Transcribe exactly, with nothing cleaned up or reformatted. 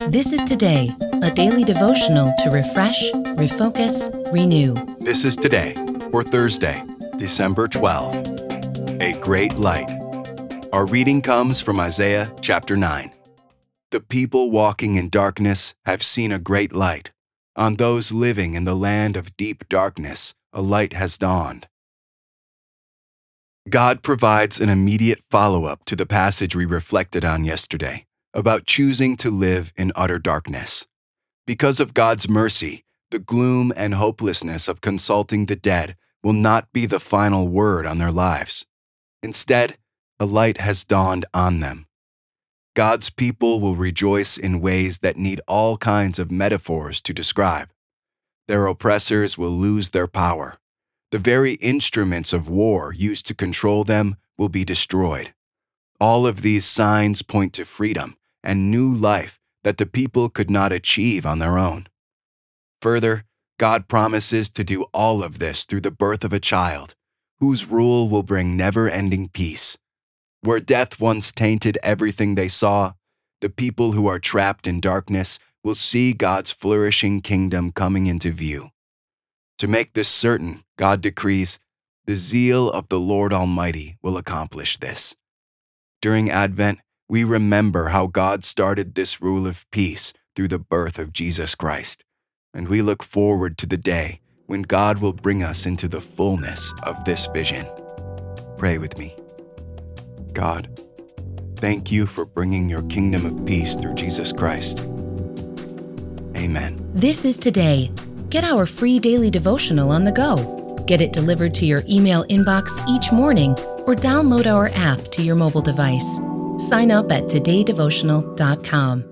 This is Today, a daily devotional to refresh, refocus, renew. This is Today for Thursday, December twelfth. A great light. Our reading comes from Isaiah chapter nine. The people walking in darkness have seen a great light. On those living in the land of deep darkness, a light has dawned. God provides an immediate follow-up to the passage we reflected on yesterday about choosing to live in utter darkness. Because of God's mercy, the gloom and hopelessness of consulting the dead will not be the final word on their lives. Instead, a light has dawned on them. God's people will rejoice in ways that need all kinds of metaphors to describe. Their oppressors will lose their power. The very instruments of war used to control them will be destroyed. All of these signs point to freedom and new life that the people could not achieve on their own. Further, God promises to do all of this through the birth of a child, whose rule will bring never-ending peace. Where death once tainted everything they saw, the people who are trapped in darkness will see God's flourishing kingdom coming into view. To make this certain, God decrees, the zeal of the Lord Almighty will accomplish this. During Advent, we remember how God started this rule of peace through the birth of Jesus Christ, and we look forward to the day when God will bring us into the fullness of this vision. Pray with me. God, thank you for bringing your kingdom of peace through Jesus Christ. Amen. This is Today. Get our free daily devotional on the go. Get it delivered to your email inbox each morning or download our app to your mobile device. Sign up at today devotional dot com.